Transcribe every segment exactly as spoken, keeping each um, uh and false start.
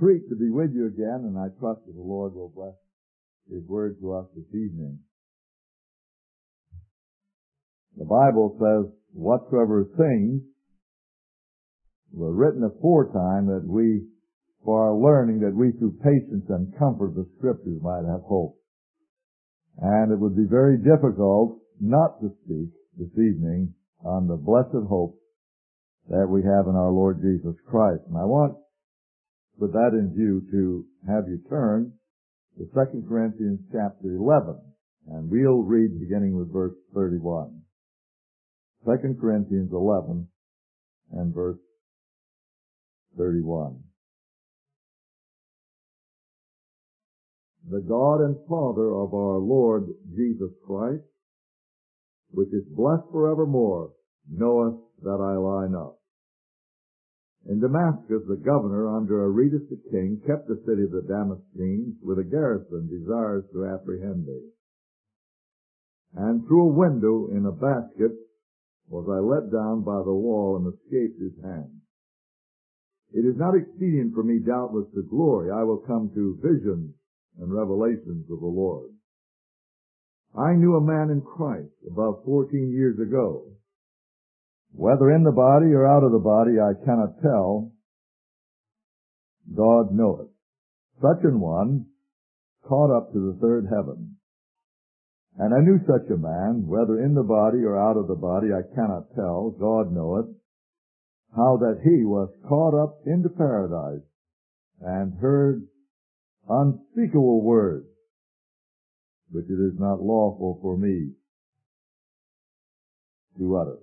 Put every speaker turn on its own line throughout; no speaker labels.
treat to be with you again, and I trust that the Lord will bless His word to us this evening. The Bible says, whatsoever things were written aforetime, that we, for our learning, that we through patience and comfort of the Scriptures might have hope. And it would be very difficult not to speak this evening on the blessed hope that we have in our Lord Jesus Christ. And I want, with that in view, to have you turn to Second Corinthians chapter eleven, and we'll read beginning with verse thirty-one. Second Corinthians eleven and verse thirty-one. The God and Father of our Lord Jesus Christ, which is blessed forevermore, knoweth that I lie not. In Damascus, the governor, under Aretas the king, kept the city of the Damascenes with a garrison, desirous to apprehend me. And through a window in a basket was I let down by the wall and escaped his hand. It is not expedient for me, doubtless, to glory. I will come to visions and revelations of the Lord. I knew a man in Christ about fourteen years ago. Whether in the body or out of the body, I cannot tell. God knoweth. Such an one caught up to the third heaven. And I knew such a man, whether in the body or out of the body, I cannot tell. God knoweth, how that he was caught up into paradise and heard unspeakable words, which it is not lawful for me to utter.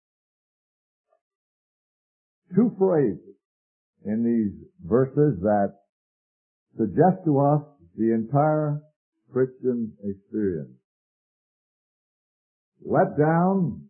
Two phrases in these verses that suggest to us the entire Christian experience. Let down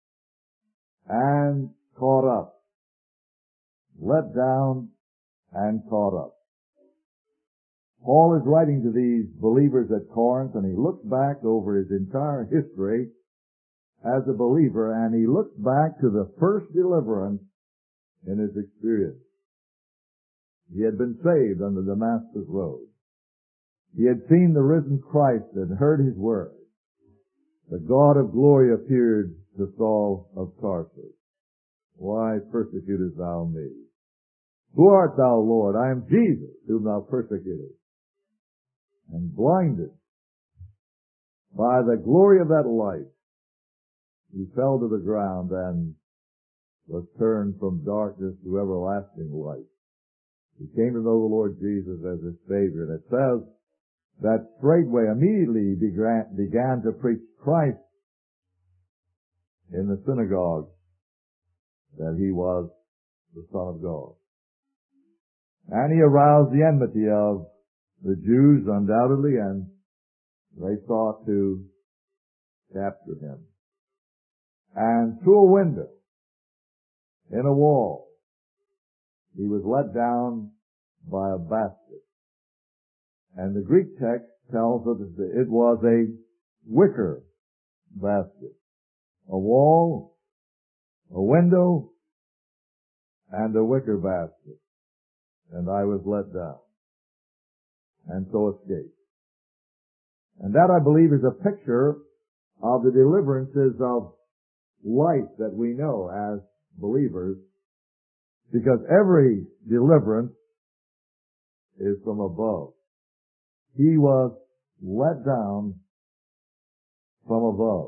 and caught up. Let down and caught up. Paul is writing to these believers at Corinth, and he looks back over his entire history as a believer, and he looks back to the first deliverance in his experience. He had been saved on the Damascus road. He had seen the risen Christ and heard his word. The God of glory appeared to Saul of Tarsus. Why persecutest thou me? Who art thou, Lord? I am Jesus, whom thou persecutest. And blinded by the glory of that light, he fell to the ground and was turned from darkness to everlasting light. He came to know the Lord Jesus as his Savior. And it says that straightway, immediately he began, began to preach Christ in the synagogue, that he was the Son of God. And he aroused the enmity of the Jews, undoubtedly, and they sought to capture him. And through a window in a wall, he was let down by a basket. And the Greek text tells us that it was a wicker basket. A wall, a window, and a wicker basket. And I was let down, and so escaped. And that, I believe, is a picture of the deliverances of life that we know as believers, because every deliverance is from above. He was let down from above.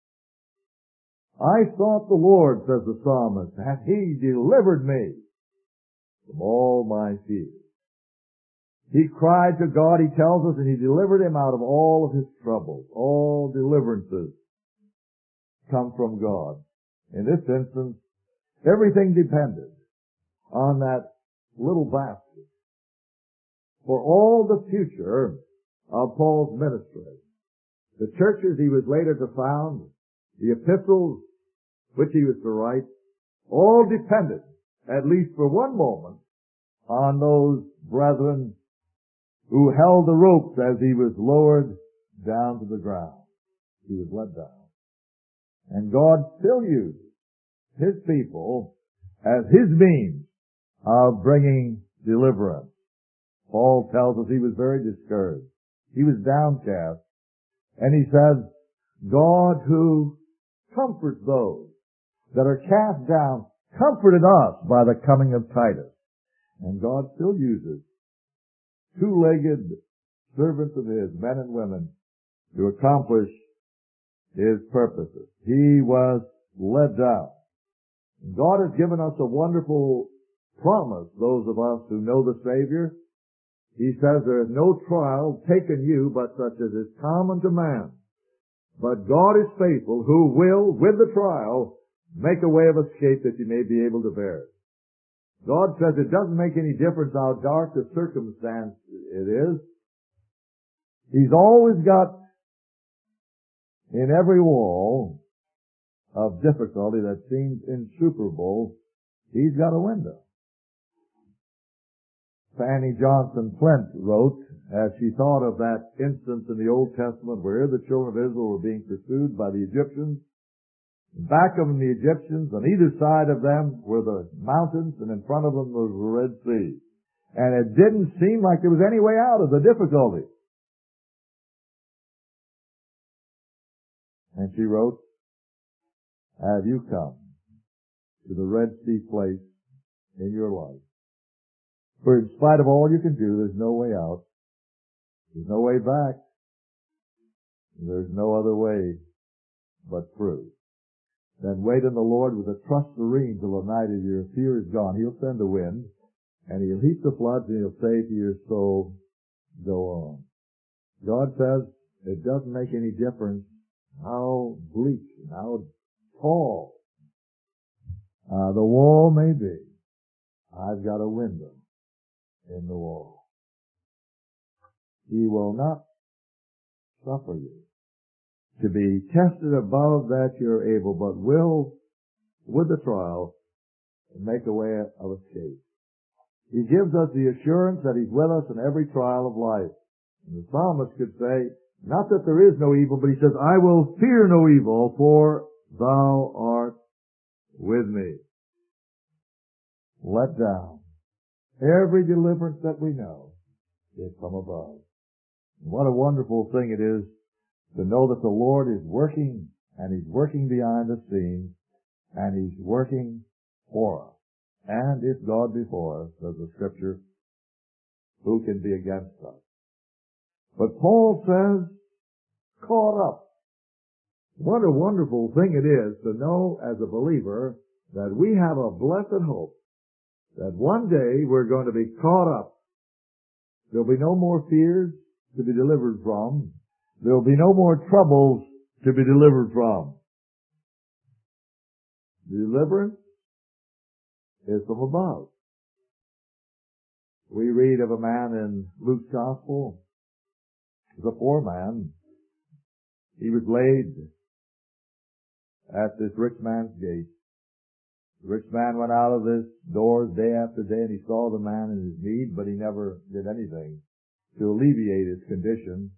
I sought the Lord, says the psalmist, and he delivered me from all my fears. He cried to God, he tells us, and he delivered him out of all of his troubles. All deliverances come from God. In this instance, everything depended on that little basket. For all the future of Paul's ministry, the churches he was later to found, the epistles which he was to write, all depended, at least for one moment, on those brethren who held the ropes as he was lowered down to the ground. He was let down. And God still uses his people as his means of bringing deliverance. Paul tells us he was very discouraged. He was downcast. And he says, God who comforts those that are cast down comforted us by the coming of Titus. And God still uses two-legged servants of His, men and women, to accomplish His purposes. He was let down. God has given us a wonderful promise, those of us who know the Savior. He says there is no trial taken you but such as is common to man. But God is faithful, who will, with the trial, make a way of escape that you may be able to bear it. God says it doesn't make any difference how dark the circumstance it is. He's always got in every wall of difficulty that seems insuperable, He's got a window. Fanny Johnson Flint wrote, as she thought of that instance in the Old Testament where the children of Israel were being pursued by the Egyptians. Back of them, the Egyptians, on either side of them were the mountains, and in front of them was the Red Sea. And it didn't seem like there was any way out of the difficulty. And she wrote, have you come to the Red Sea place in your life? For in spite of all you can do, there's no way out. There's no way back. There's no other way but through. Then wait on the Lord with a trust serene till the night of your fear is gone. He'll send the wind, and He'll heap the floods, and He'll say to your soul, go on. God says it doesn't make any difference how bleak and how tall uh, the wall may be. I've got a window in the wall. He will not suffer you to be tested above that you're able, but will, with the trial, make a way of escape. He gives us the assurance that He's with us in every trial of life. And the psalmist could say, not that there is no evil, but he says, I will fear no evil, for Thou art with me. Let down. Every deliverance that we know is from above. And what a wonderful thing it is to know that the Lord is working, and He's working behind the scenes, and He's working for us. And if God be for us, says the Scripture, who can be against us? But Paul says, caught up. What a wonderful thing it is to know as a believer that we have a blessed hope that one day we're going to be caught up. There'll be no more fears to be delivered from. There'll be no more troubles to be delivered from. Deliverance is from above. We read of a man in Luke's Gospel. He was a poor man. He was laid at this rich man's gate. The rich man went out of this doors day after day, and he saw the man in his need, but he never did anything to alleviate his condition.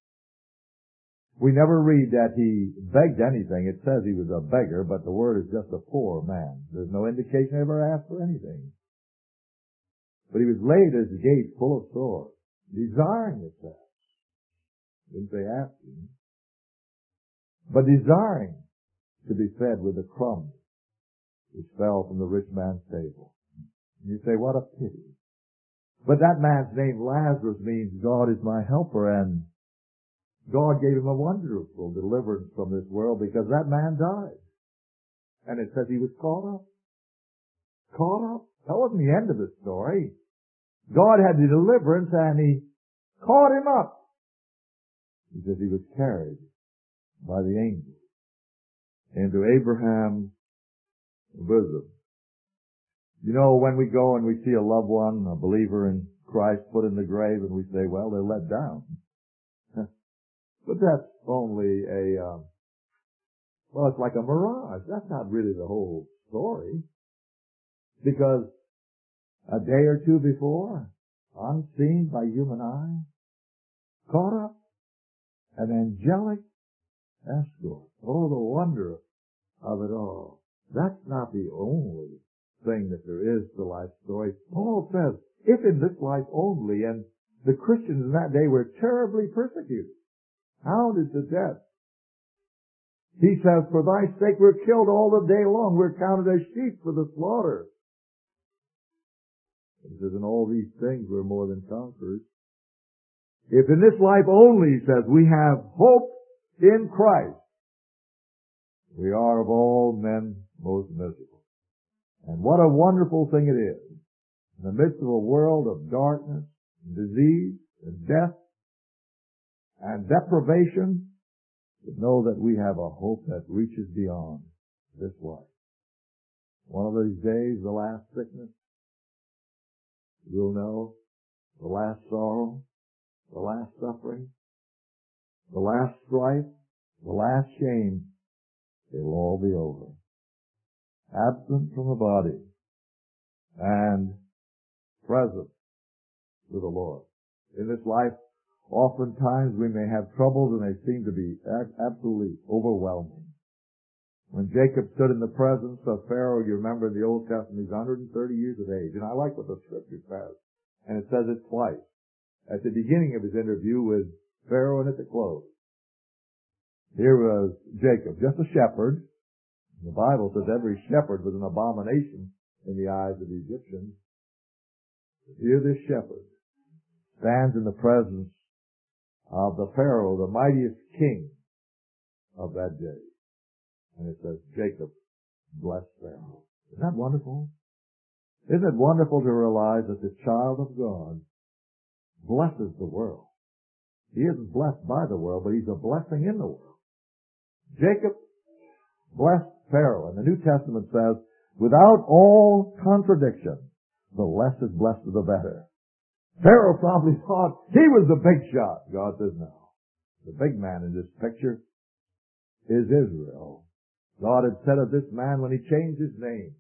We never read that he begged anything. It says he was a beggar, but the word is just a poor man. There's no indication he ever asked for anything. But he was laid at his gate full of sores, desiring, it says. Didn't say asking, but desiring to be fed with the crumbs which fell from the rich man's table. And you say, what a pity. But that man's name, Lazarus, means God is my helper, and God gave him a wonderful deliverance from this world because that man died. And it says he was caught up. Caught up? That wasn't the end of the story. God had the deliverance, and He caught him up. He says he was carried by the angels into Abraham's bosom. You know, when we go and we see a loved one, a believer in Christ, put in the grave, and we say, well, they're let down. But that's only a, uh, well, it's like a mirage. That's not really the whole story. Because a day or two before, unseen by human eye, caught up, an angelic escort. Oh, the wonder of it all. That's not the only thing that there is to life story. Paul says, if live in this life only. And the Christians in that day were terribly persecuted, hounded to death. He says, for thy sake we're killed all the day long. We're counted as sheep for the slaughter. He says, in all these things we're more than conquerors. If in this life only, he says, we have hope in Christ, we are of all men most miserable. And what a wonderful thing it is, in the midst of a world of darkness, and disease, and death, and deprivation, to know that we have a hope that reaches beyond this life. One of these days, the last sickness, we'll know, the last sorrow, the last suffering, the last strife, the last shame, it'll all be over. Absent from the body and present with the Lord. In this life, oftentimes we may have troubles and they seem to be absolutely overwhelming. When Jacob stood in the presence of Pharaoh, you remember in the Old Testament, he's one hundred thirty years of age. And I like what the Scripture says. And it says it twice. At the beginning of his interview with Pharaoh and at the close. Here was Jacob, just a shepherd. The Bible says every shepherd was an abomination in the eyes of the Egyptians. But here this shepherd stands in the presence of the Pharaoh, the mightiest king of that day. And it says, Jacob blessed Pharaoh. Isn't that wonderful? Isn't it wonderful to realize that the child of God blesses the world? He isn't blessed by the world, but he's a blessing in the world. Jacob blessed Pharaoh. And the New Testament says, without all contradiction, the less is blessed the better. Pharaoh probably thought he was the big shot. God says no. The big man in this picture is Israel. God had said of this man when he changed his name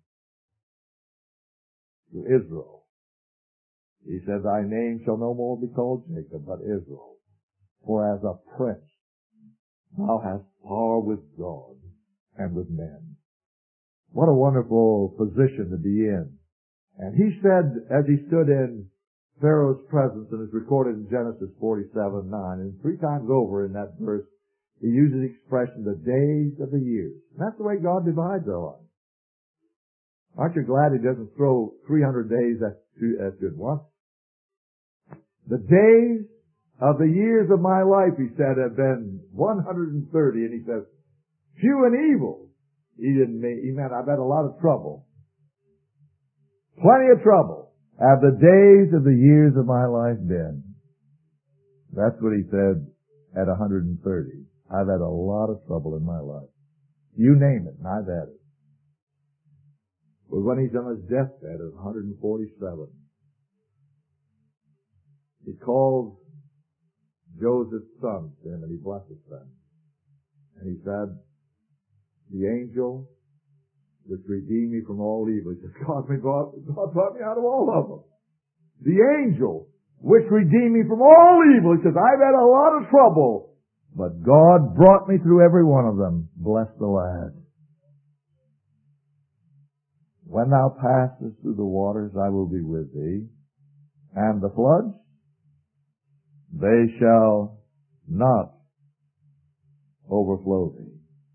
to Israel. He said, thy name shall no more be called Jacob, but Israel. For as a prince thou hast power with God and with men. What a wonderful position to be in. And he said, as he stood in Pharaoh's presence, and is recorded in Genesis forty-seven nine, and three times over in that verse, he uses the expression, the days of the years. And that's the way God divides our life. Aren't you glad he doesn't throw three hundred days at you at once? The days of the years of my life, he said, have been one hundred thirty, and he says, few and evil. He didn't mean, he meant I've had a lot of trouble. Plenty of trouble have the days of the years of my life been. That's what he said at one hundred thirty. I've had a lot of trouble in my life. You name it, and I've had it. But when he's on his deathbed at one hundred forty-seven, he calls Joseph's sons to him and he blesses them. And he said, the angel which redeemed me from all evil. He says, God, God, God brought me out of all of them. The angel which redeemed me from all evil. He says, I've had a lot of trouble, but God brought me through every one of them. Bless the lad. When thou passest through the waters, I will be with thee. And the floods, they shall not overflow thee.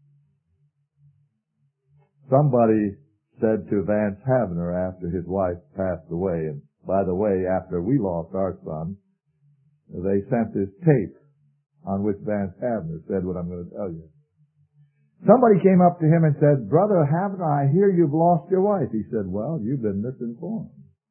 Somebody said to Vance Havner after his wife passed away, and by the way, after we lost our son, they sent this tape on which Vance Havner said what I'm going to tell you. Somebody came up to him and said, Brother Havner, I hear you've lost your wife. He said, well, you've been misinformed.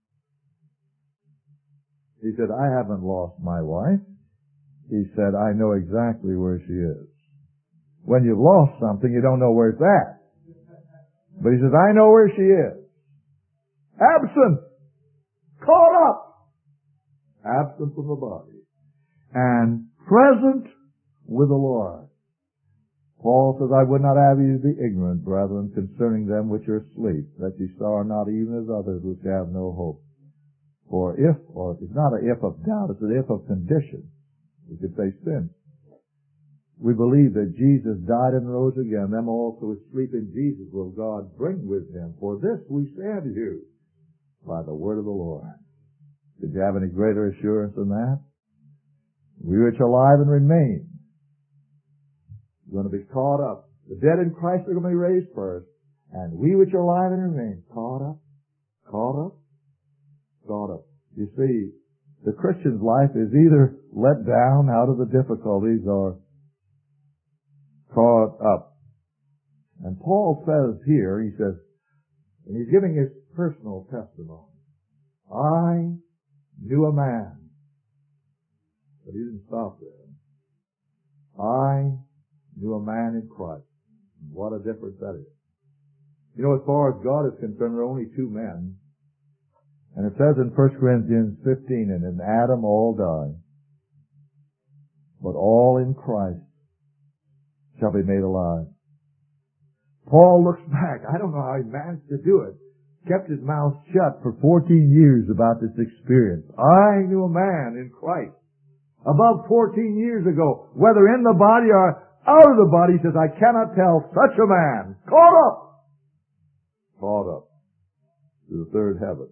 He said, I haven't lost my wife. He said, I know exactly where she is. When you've lost something, you don't know where it's at. But he says, I know where she is. Absent. Caught up. Absent from the body. And present with the Lord. Paul says, I would not have you be ignorant, brethren, concerning them which are asleep, that ye sorrow not even as others which have no hope. For if, or it's not an if of doubt, it's an if of condition. We could say sin. We believe that Jesus died and rose again. Them also which sleep in Jesus will God bring with him. For this we say unto you by the word of the Lord. Did you have any greater assurance than that? We which are alive and remain are going to be caught up. The dead in Christ are going to be raised first, and we which are alive and remain, caught up, caught up, caught up. You see, the Christian's life is either let down out of the difficulties or caught up. And Paul says here, he says, and he's giving his personal testimony, I knew a man. But he didn't stop there. I knew a man in Christ. What a difference that is. You know, as far as God is concerned, there are only two men. And it says in First Corinthians fifteen, and in Adam all die, but all in Christ shall be made alive. Paul looks back. I don't know how he managed to do it. Kept his mouth shut for fourteen years about this experience. I knew a man in Christ above fourteen years ago, whether in the body or out of the body. He says, I cannot tell, such a man, caught up, caught up to the third heaven.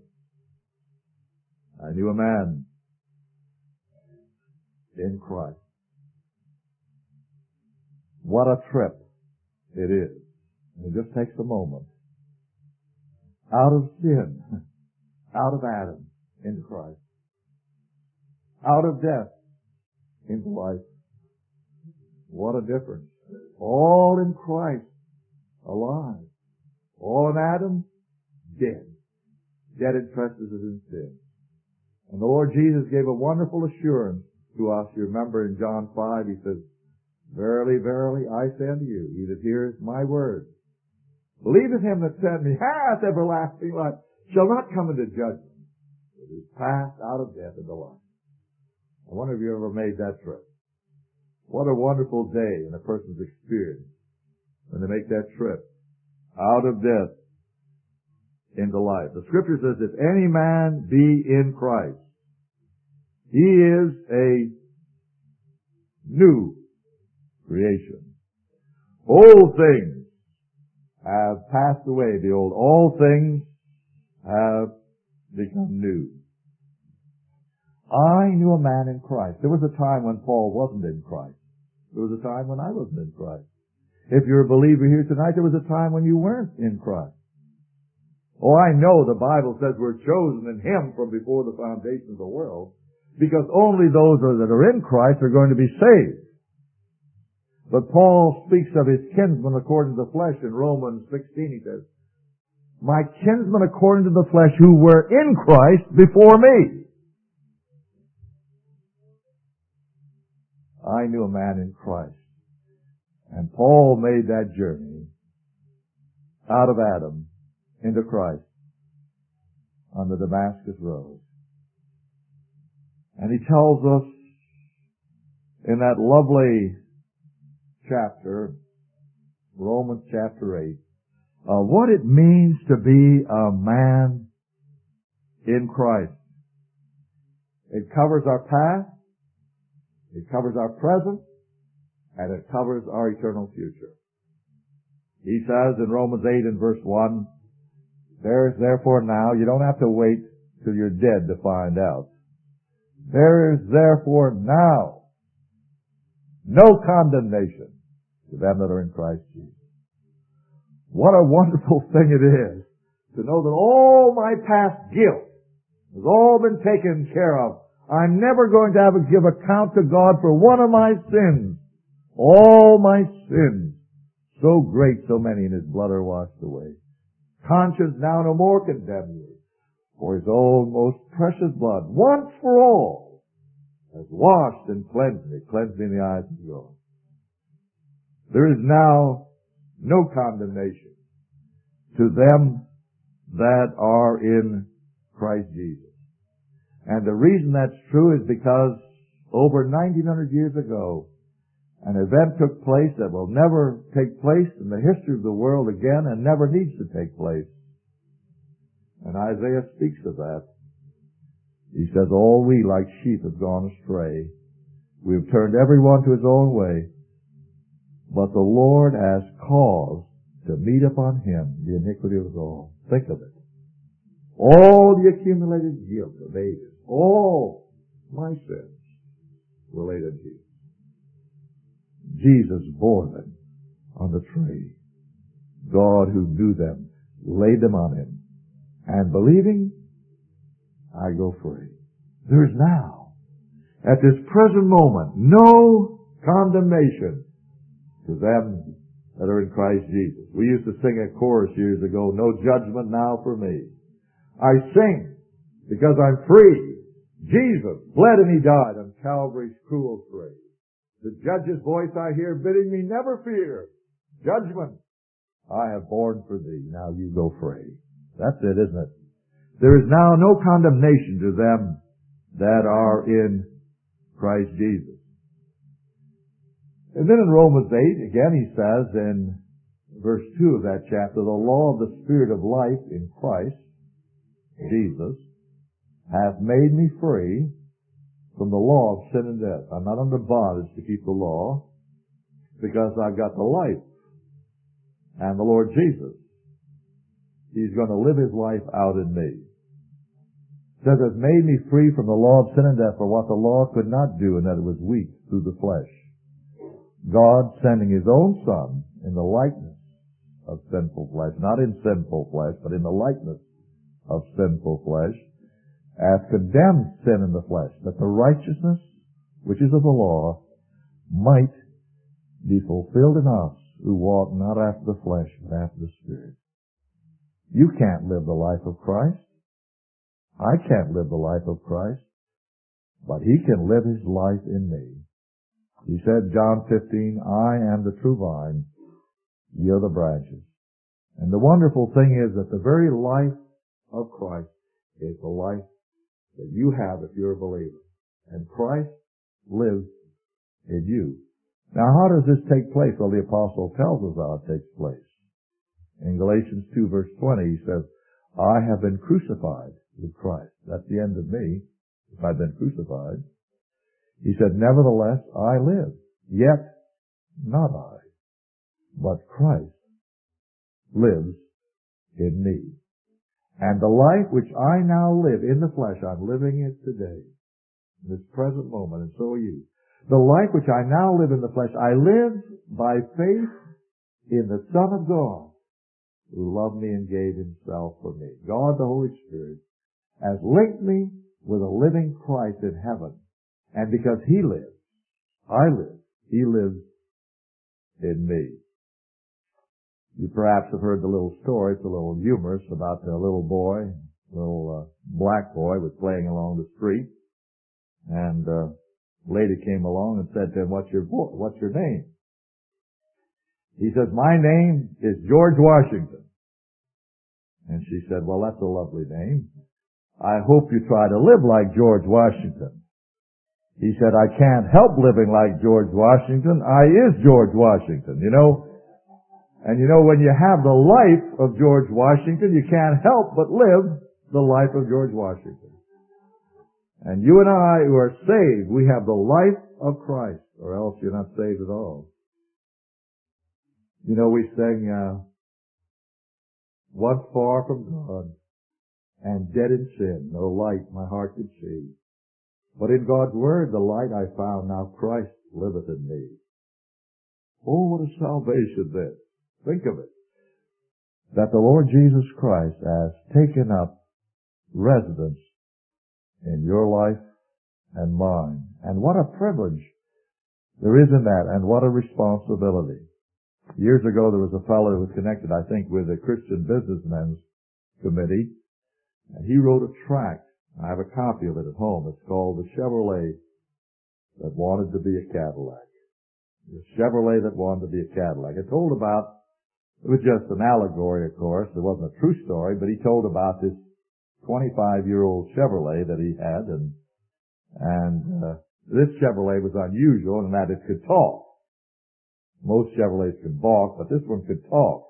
I knew a man in Christ. What a trip it is. And it just takes a moment. Out of sin, out of Adam, into Christ. Out of death, into life. What a difference. All in Christ, alive. All in Adam, dead. Dead in trespasses and sin. And the Lord Jesus gave a wonderful assurance to us. You remember in John five, he says, Verily, verily, I say unto you, he that hears my word, believeth him that sent me, hath everlasting life, shall not come into judgment, but is passed out of death into life. I wonder if you ever made that trip. What a wonderful day in a person's experience when they make that trip out of death into life. The scripture says, if any man be in Christ, he is a new creation. Old things have passed away. Behold, all things have become new. I knew a man in Christ. There was a time when Paul wasn't in Christ. There was a time when I wasn't in Christ. If you're a believer here tonight, there was a time when you weren't in Christ. Oh, I know the Bible says we're chosen in Him from before the foundation of the world, because only those that are in Christ are going to be saved. But Paul speaks of his kinsmen according to the flesh in Romans sixteen. He says, my kinsmen according to the flesh who were in Christ before me. I knew a man in Christ. And Paul made that journey out of Adam into Christ on the Damascus Road. And he tells us in that lovely chapter, Romans chapter eight, uh, what it means to be a man in Christ. It covers our past, it covers our present, and it covers our eternal future. He says in Romans eight and verse one, there is therefore now, you don't have to wait till you're dead to find out. There is therefore now no condemnation to them that are in Christ Jesus. What a wonderful thing it is to know that all my past guilt has all been taken care of. I'm never going to have to give account to God for one of my sins. All my sins, so great, so many in His blood are washed away. Conscience now no more condemns me, for His own most precious blood, once for all, has washed and cleansed me, cleansed me in the eyes of God. There is now no condemnation to them that are in Christ Jesus. And the reason that's true is because over nineteen hundred years ago, an event took place that will never take place in the history of the world again and never needs to take place. And Isaiah speaks of that. He says, all we like sheep have gone astray. We have turned everyone to his own way. But the Lord has caused to meet upon him the iniquity of us all. Think of it. All the accumulated guilt of ages, All my sins were laid on Jesus. Jesus bore them on the tree. God, who knew them, laid them on him. And believing, I go free. There is now, at this present moment, no condemnation to them that are in Christ Jesus. We used to sing a chorus years ago, no judgment now for me. I sing because I'm free. Jesus bled and he died on Calvary's cruel tree. The judge's voice I hear bidding me never fear. Judgment I have borne for thee. Now you go free. That's it, isn't it? There is now no condemnation to them that are in Christ Jesus. And then in Romans eight, again he says in verse two of that chapter, the law of the Spirit of life in Christ, Jesus, hath made me free from the law of sin and death. I'm not under bondage to keep the law because I've got the life and the Lord Jesus. He's going to live his life out in me. It says, it made me free from the law of sin and death for what the law could not do, and that it was weak through the flesh. God sending his own Son in the likeness of sinful flesh, not in sinful flesh, but in the likeness of sinful flesh, hath condemned sin in the flesh, that the righteousness which is of the law might be fulfilled in us who walk not after the flesh, but after the Spirit. You can't live the life of Christ. I can't live the life of Christ, but he can live his life in me. He said, John fifteen, I am the true vine, ye are the branches. And the wonderful thing is that the very life of Christ is the life that you have if you're a believer. And Christ lives in you. Now, how does this take place? Well, the apostle tells us how it takes place. In Galatians two, verse twenty, he says, I have been crucified with Christ. That's the end of me, if I've been crucified. He said, nevertheless, I live, yet not I, but Christ lives in me. And the life which I now live in the flesh, I'm living it today, in this present moment, and so are you. The life which I now live in the flesh, I live by faith in the Son of God, who loved me and gave himself for me. God, the Holy Spirit, has linked me with a living Christ in heaven. And because he lives, I live. He lives in me. You perhaps have heard the little story. It's a little humorous about the little boy, little uh, black boy was playing along the street, and uh, a lady came along and said to him, "What's your boy? What's your name?" He says, "My name is George Washington." And she said, "Well, that's a lovely name. I hope you try to live like George Washington." He said, "I can't help living like George Washington. I is George Washington, you know." And you know, when you have the life of George Washington, you can't help but live the life of George Washington. And you and I who are saved, we have the life of Christ, or else you're not saved at all. You know, we sing, uh, once far from God, and dead in sin, no light my heart could see. But in God's Word, the light I found, now Christ liveth in me. Oh, what a salvation this. Think of it. That the Lord Jesus Christ has taken up residence in your life and mine. And what a privilege there is in that, and what a responsibility. Years ago, there was a fellow who was connected, I think, with the Christian Businessmen's Committee, and he wrote a tract. I have a copy of it at home. It's called The Chevrolet That Wanted to Be a Cadillac. The Chevrolet That Wanted to Be a Cadillac. It told about, it was just an allegory, of course. It wasn't a true story, but he told about this twenty-five-year-old Chevrolet that he had, and and uh, this Chevrolet was unusual in that it could talk. Most Chevrolets could balk, but this one could talk.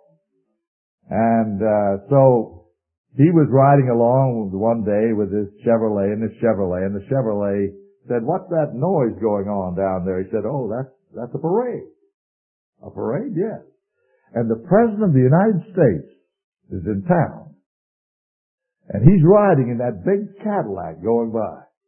And uh, so he was riding along one day with this Chevrolet and this Chevrolet, and the Chevrolet said, "What's that noise going on down there?" He said, "Oh, that's that's a parade." "A parade?" "Yes. And the President of the United States is in town. And he's riding in that big Cadillac going by."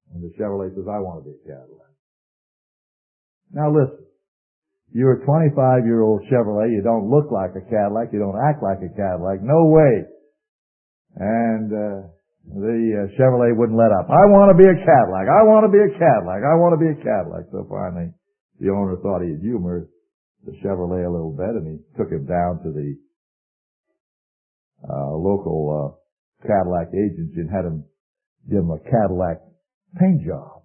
And the Chevrolet says, I want to be a Cadillac. Now listen, you're a twenty-five-year-old Chevrolet, you don't look like a Cadillac, you don't act like a Cadillac, no way. And uh, the uh, Chevrolet wouldn't let up. I want to be a Cadillac, I want to be a Cadillac, I want to be a Cadillac. So finally, the owner thought he'd humor the Chevrolet a little bit, and he took him down to the uh, local uh, Cadillac agency and had him give him a Cadillac paint job.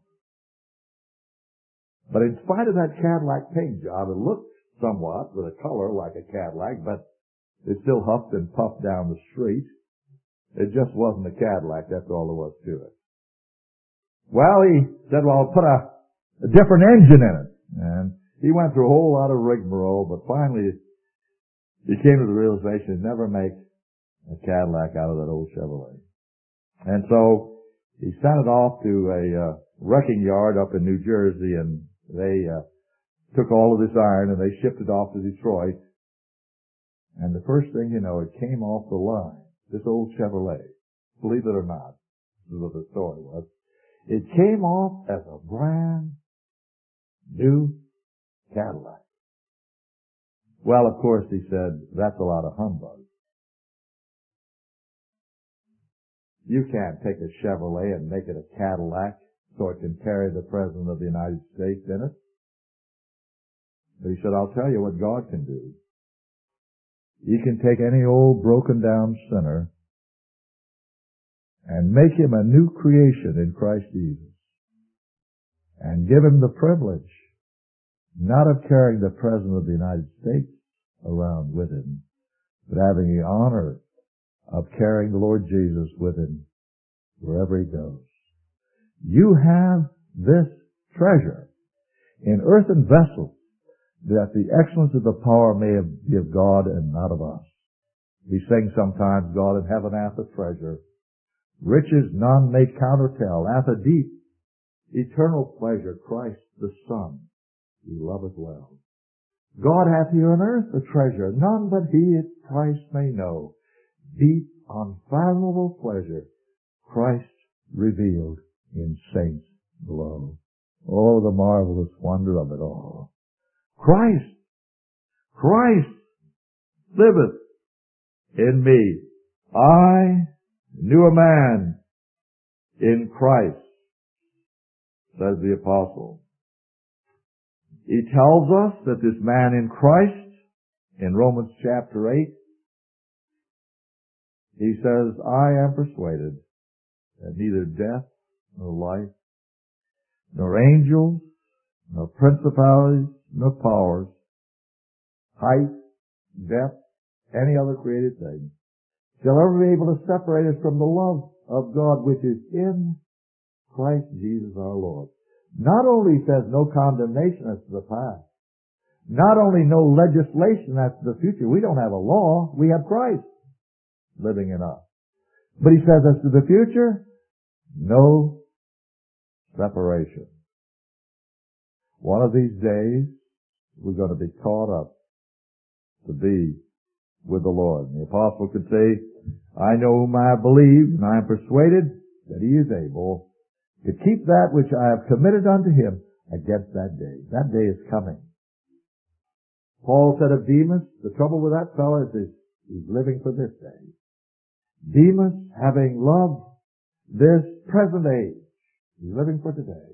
But in spite of that Cadillac paint job, it looked somewhat with a color like a Cadillac, but it still huffed and puffed down the street. It just wasn't a Cadillac, that's all there was to it. Well, he said, well, I'll put a, a different engine in it. And he went through a whole lot of rigmarole, but finally he came to the realization he'd never make a Cadillac out of that old Chevrolet. And so he sent it off to a uh, wrecking yard up in New Jersey, and they uh, took all of this iron and they shipped it off to Detroit. And the first thing you know, it came off the line. This old Chevrolet, believe it or not, this is what the story was. It came off as a brand new Cadillac. Well, of course, he said, that's a lot of humbug. You can't take a Chevrolet and make it a Cadillac so it can carry the President of the United States in it. But he said, I'll tell you what God can do. He can take any old broken down sinner and make him a new creation in Christ Jesus and give him the privilege not of carrying the President of the United States around with him, but having the honor of carrying the Lord Jesus with him wherever he goes. You have this treasure in earthen vessels, that the excellence of the power may be of God and not of us. We sing sometimes, God in heaven hath a treasure, riches none may countertell, hath a deep, eternal pleasure, Christ the Son, he loveth well. God hath here on earth a treasure, none but he its price may know. Deep, unfathomable pleasure, Christ revealed in saints below. Oh, the marvelous wonder of it all. Christ, Christ liveth in me. I knew a man in Christ, says the apostle. He tells us that this man in Christ, in Romans chapter eight, he says, I am persuaded that neither death nor life, nor angels, nor principalities, nor powers, height, depth, any other created thing, shall ever be able to separate us from the love of God which is in Christ Jesus our Lord. Not only says no condemnation as to the past, not only no legislation as to the future, we don't have a law, we have Christ living in us. But he says as to the future, no separation. One of these days, we're going to be caught up to be with the Lord. And the apostle could say, I know whom I have believed, and I am persuaded that he is able to keep that which I have committed unto him against that day. That day is coming. Paul said of Demas, the trouble with that fellow is he's living for this day. Demas, having loved this present age, he's living for today.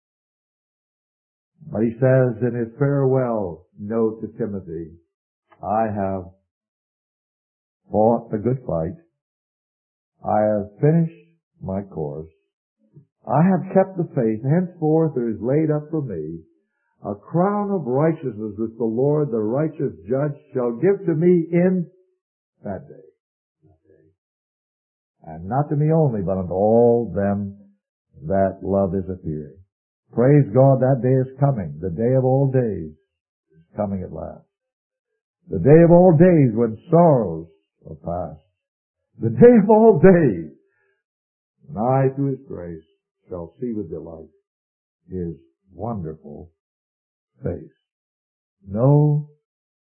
But he says in his farewell note to Timothy, I have fought the good fight. I have finished my course. I have kept the faith. Henceforth there is laid up for me a crown of righteousness which the Lord, the righteous judge, shall give to me in that day. That day. And not to me only, but unto all them that love his appearing. Praise God, that day is coming. The day of all days is coming at last. The day of all days when sorrows are past. The day of all days when I, through his grace, shall see with delight his wonderful face. No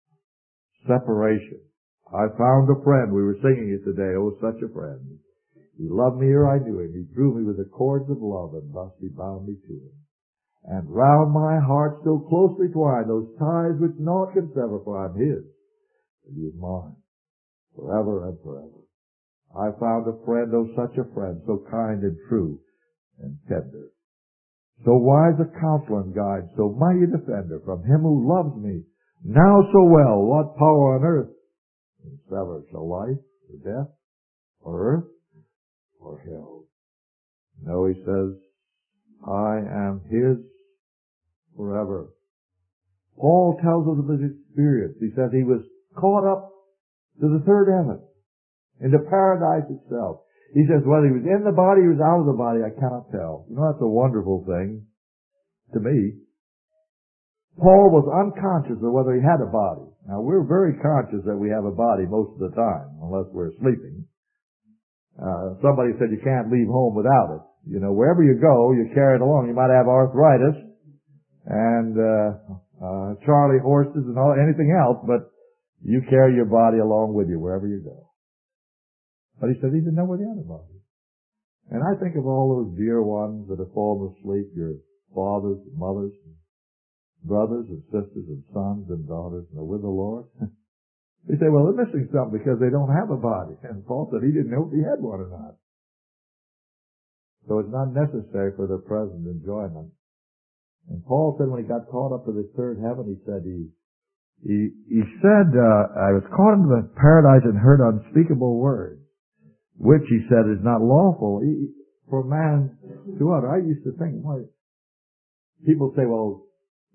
separation. I found a friend. We were singing it today. Oh, such a friend. He loved me ere I knew him. He drew me with the cords of love, and thus he bound me to him. And round my heart still closely twined those ties which naught can sever, for I'm his, and he is mine, forever and forever. I found a friend, oh such a friend, so kind and true and tender, so wise a counselor and guide, so mighty a defender, from him who loves me now so well. What power on earth can sever? Shall life, or death, or earth, or hell? No, he says, I am his forever. Paul tells us of his experience. He says he was caught up to the third heaven, into paradise itself. He says whether he was in the body or was out of the body, I cannot tell. You know, that's a wonderful thing to me. Paul was unconscious of whether he had a body. Now, we're very conscious that we have a body most of the time, unless we're sleeping. Uh, somebody said you can't leave home without it. You know, wherever you go, you carry it along. You might have arthritis and uh, uh Charlie horses and all anything else, but you carry your body along with you wherever you go. But he said he didn't know where the other body. And I think of all those dear ones that have fallen asleep, your fathers and mothers, and brothers and sisters and sons and daughters, and are with the Lord. They say, well, they're missing something because they don't have a body. And Paul said he didn't know if he had one or not. So it's not necessary for their present enjoyment. And Paul said when he got caught up to the third heaven, he said he he he said, uh, I was caught into the paradise and heard unspeakable words, which he said is not lawful he, for man to utter. I used to think, why people say, well,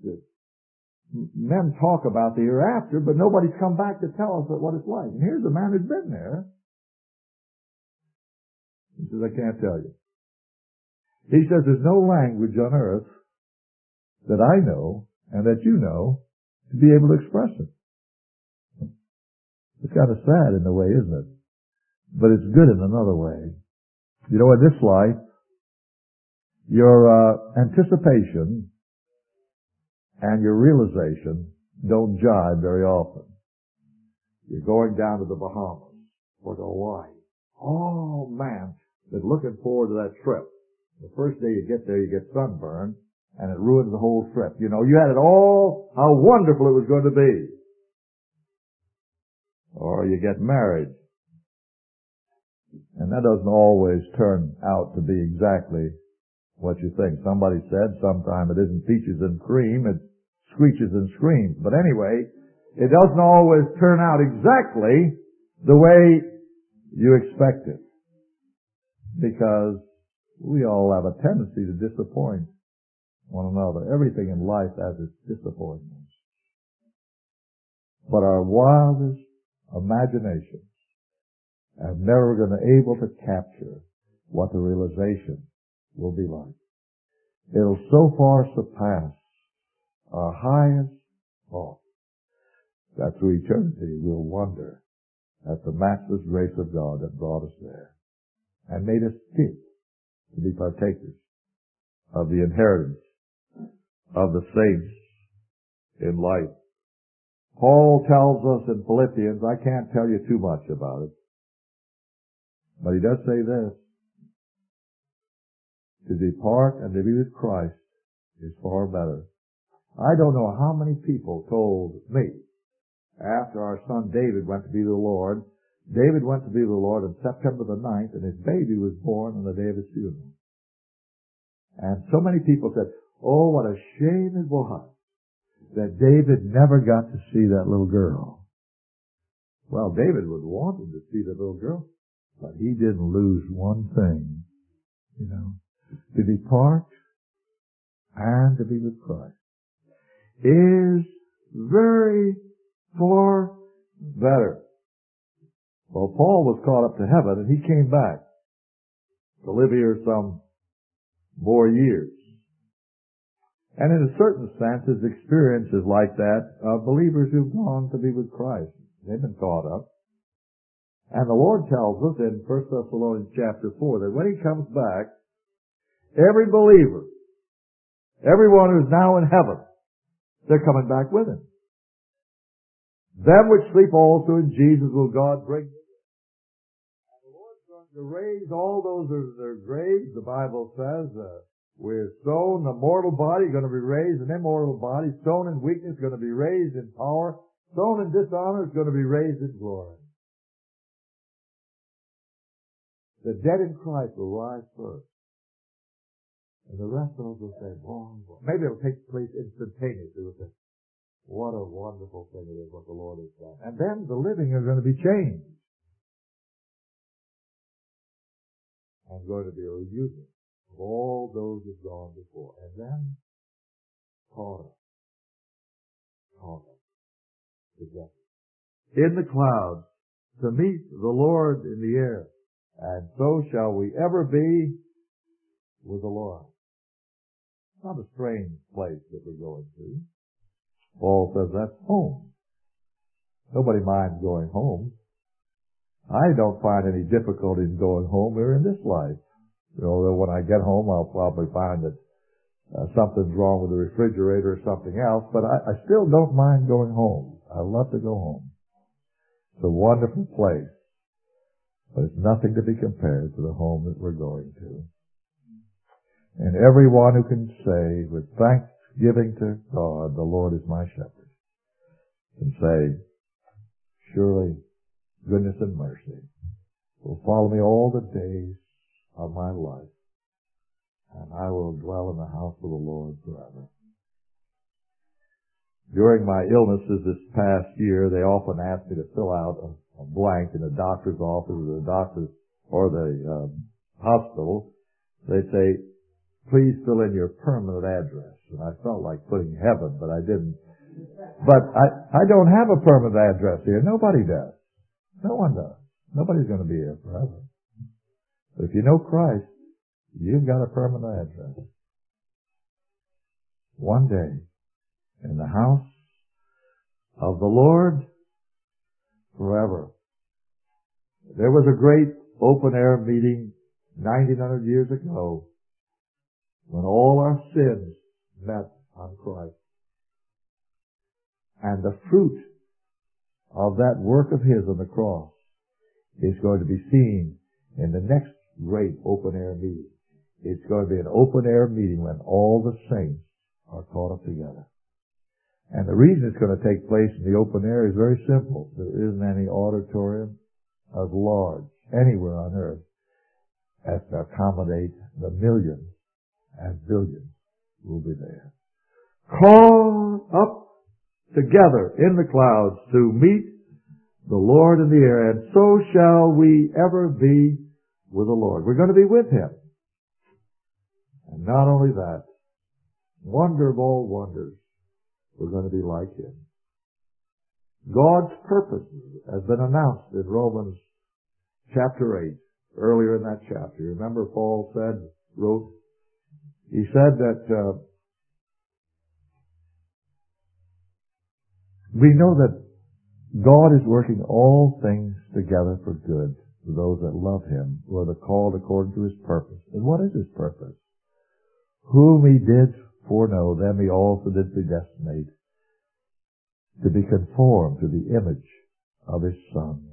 men talk about the hereafter, but nobody's come back to tell us what it's like. And here's a man who's been there. He says, I can't tell you. He says there's no language on earth that I know and that you know to be able to express it. It's kind of sad in a way, isn't it? But it's good in another way. You know, in this life, your uh, anticipation and your realization don't jive very often. You're going down to the Bahamas or to Hawaii. Oh, man, been looking forward to that trip. The first day you get there, you get sunburned, and it ruins the whole trip. You know, you had it all, how wonderful it was going to be. Or you get married, and that doesn't always turn out to be exactly what you think. Somebody said sometime it isn't peaches and cream, it's screeches and screams. But anyway, it doesn't always turn out exactly the way you expect it. Because we all have a tendency to disappoint one another. Everything in life has its disappointments. But our wildest imaginations are never going to be able to capture what the realization will be like. It'll so far surpass our highest thought that through eternity we'll wonder at the matchless grace of God that brought us there and made us fit to be partakers of the inheritance of the saints in light. Paul tells us in Philippians, I can't tell you too much about it, but he does say this: to depart and to be with Christ is far better. I don't know how many people told me after our son David went to be with the Lord. David went to be with the Lord on September the ninth, and his baby was born on the day of his funeral. And so many people said, oh, what a shame it was that David never got to see that little girl. Well, David was wanting to see the little girl, but he didn't lose one thing, you know. To depart and to be with Christ is very far better. Well, Paul was caught up to heaven, and he came back to live here some more years. And in a certain sense, his experience is like that of believers who've gone to be with Christ. They've been caught up. And the Lord tells us in First Thessalonians chapter four that when he comes back, every believer, everyone who's now in heaven, they're coming back with him. Them which sleep also in Jesus will God bring. And the Lord's going to raise all those of their graves. The Bible says, uh, we're sown a mortal body, going to be raised an immortal body. Sown in weakness, going to be raised in power. Sown in dishonor is going to be raised in glory. The dead in Christ will rise first. And the rest of us will say, boy, boy. Maybe it'll take place instantaneously. We'll say, what a wonderful thing it is what the Lord has done. And then the living are going to be changed. I'm going to be a reunion of all those who've gone before. And then, caught up. Caught up. Together. In the clouds, to meet the Lord in the air. And so shall we ever be with the Lord. It's not a strange place that we're going to. Paul says that's home. Nobody minds going home. I don't find any difficulty in going home here in this life. You know, when I get home, I'll probably find that uh, something's wrong with the refrigerator or something else, but I, I still don't mind going home. I love to go home. It's a wonderful place. But it's nothing to be compared to the home that we're going to. And everyone who can say with thanksgiving to God, the Lord is my shepherd, can say, surely goodness and mercy will follow me all the days of my life, and I will dwell in the house of the Lord forever. During my illnesses this past year, they often asked me to fill out a a blank in the doctor's office or the doctor's or the um, hospital. They'd say, please fill in your permanent address. And I felt like putting heaven, but I didn't. But I, I don't have a permanent address here. Nobody does. No one does. Nobody's going to be here forever. But if you know Christ, you've got a permanent address. One day, in the house of the Lord, forever. There was a great open-air meeting nineteen hundred years ago when all our sins met on Christ. And the fruit of that work of His on the cross is going to be seen in the next great open-air meeting. It's going to be an open-air meeting when all the saints are caught up together. And the reason it's going to take place in the open air is very simple. There isn't any auditorium as large anywhere on earth as to accommodate the millions and billions who will be there. Called up together in the clouds to meet the Lord in the air, and so shall we ever be with the Lord. We're going to be with Him. And not only that, wonder of all wonders, we're going to be like Him. God's purpose has been announced in Romans chapter eight, earlier in that chapter. Remember Paul said, wrote, he said that uh, we know that God is working all things together for good for those that love Him, who are the called according to His purpose. And what is His purpose? Whom He did foreknow, them He also did predestinate to be conformed to the image of His Son.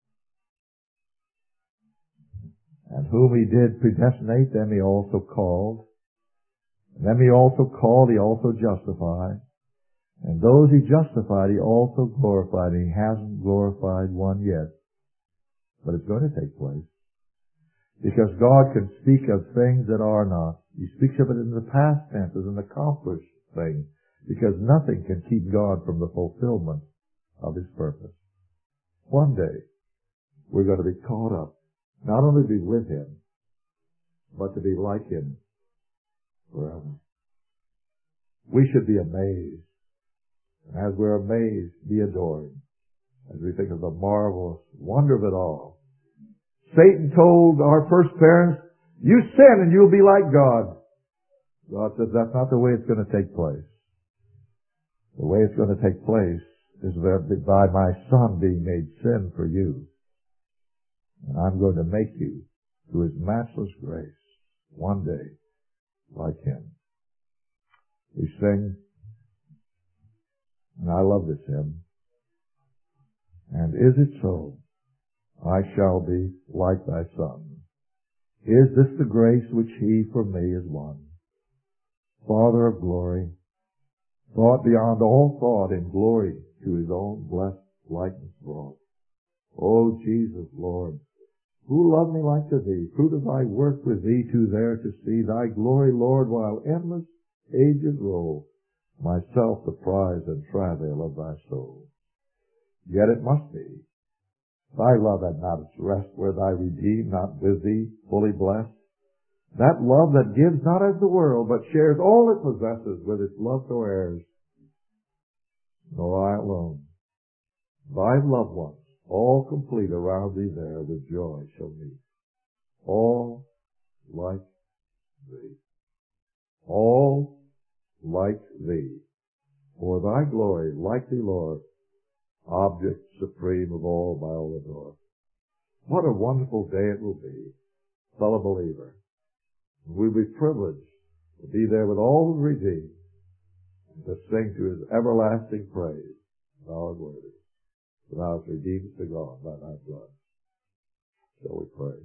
And whom He did predestinate, them He also called. And them He also called, He also justified. And those He justified, He also glorified. And He hasn't glorified one yet. But it's going to take place. Because God can speak of things that are not. He speaks of it in the past tense as an accomplished thing. Because nothing can keep God from the fulfillment of His purpose. One day, we're going to be caught up. Not only to be with Him, but to be like Him forever. We should be amazed. And as we're amazed, be adoring. As we think of the marvelous wonder of it all. Satan told our first parents, you sin and you'll be like God. God says that's not the way it's going to take place. The way it's going to take place is by my Son being made sin for you. And I'm going to make you, through His matchless grace, one day like Him. We sing, and I love this hymn. And is it so? I shall be like Thy Son. Is this the grace which he for me has won? Father of glory, thought beyond all thought in glory to his own blessed likeness brought. O Jesus, Lord, who loved me like to thee, fruit of thy work with thee to there to see thy glory, Lord, while endless ages roll, myself the prize and travail of thy soul. Yet it must be. Thy love had not its rest where thy redeemed, not with thee, fully blessed. That love that gives not as the world, but shares all it possesses with its love co-heirs. Nor I alone. Thy loved ones, all complete around thee there, with joy shall meet. All like thee. All like thee. For thy glory, like thee, Lord, object supreme of all by all adored. What a wonderful day it will be, fellow believer. We'll be privileged to be there with all the redeemed and to sing to his everlasting praise. Thou art worthy. For thou hast redeemed us to God by thy blood. Shall we pray?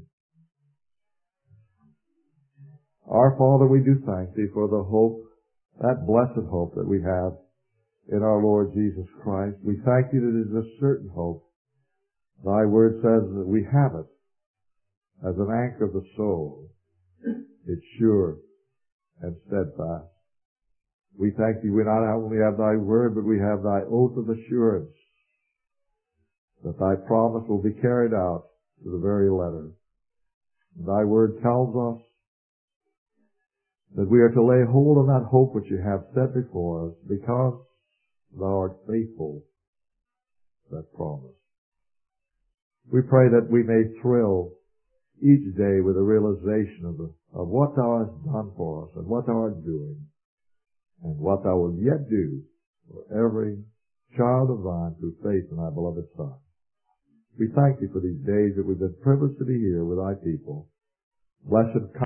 Our Father, we do thank thee for the hope, that blessed hope that we have in our Lord Jesus Christ. We thank you that it is a certain hope. Thy word says that we have it as an anchor of the soul. It's sure and steadfast. We thank thee we not only have thy word, but we have thy oath of assurance that thy promise will be carried out to the very letter. Thy word tells us that we are to lay hold on that hope which you have set before us, because thou art faithful to that promise. We pray that we may thrill each day with a realization of, the, of what thou hast done for us and what thou art doing and what thou wilt yet do for every child of thine through faith in thy beloved Son. We thank thee for these days that we've been privileged to be here with thy people. Blessed